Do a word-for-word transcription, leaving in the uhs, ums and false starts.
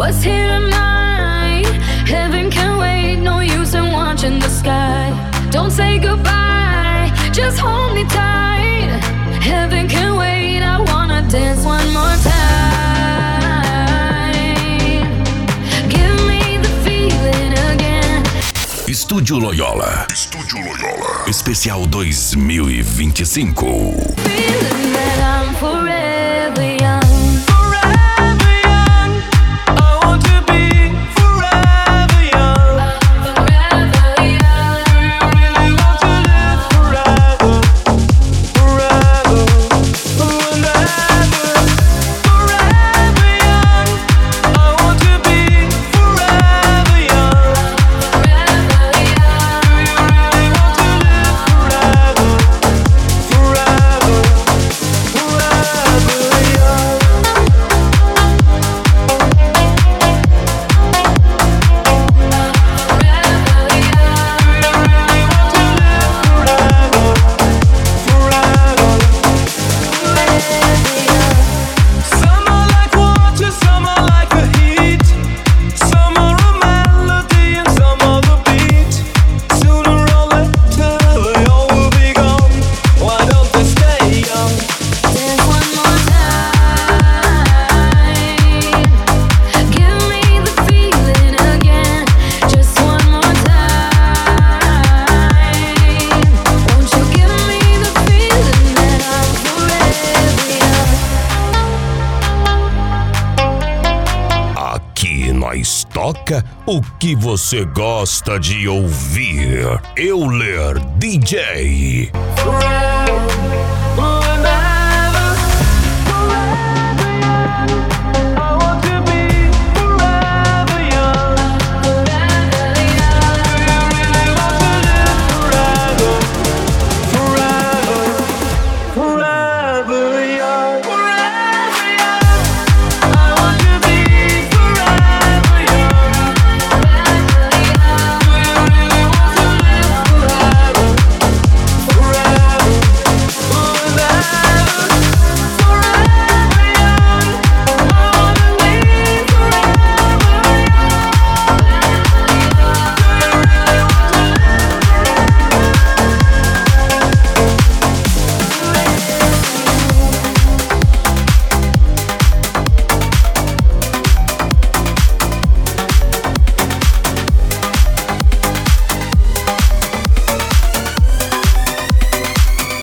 What's here tonight? Heaven can wait, no use in watching the sky. Don't say goodbye, just hold me tight. Heaven can wait, I wanna dance one more time. Give me the feeling again. Estúdio Loyola. Estúdio Loyola. Especial dois mil e vinte e cinco. Feeling that I'm forever young. Toca o que você gosta de ouvir. Euler D J.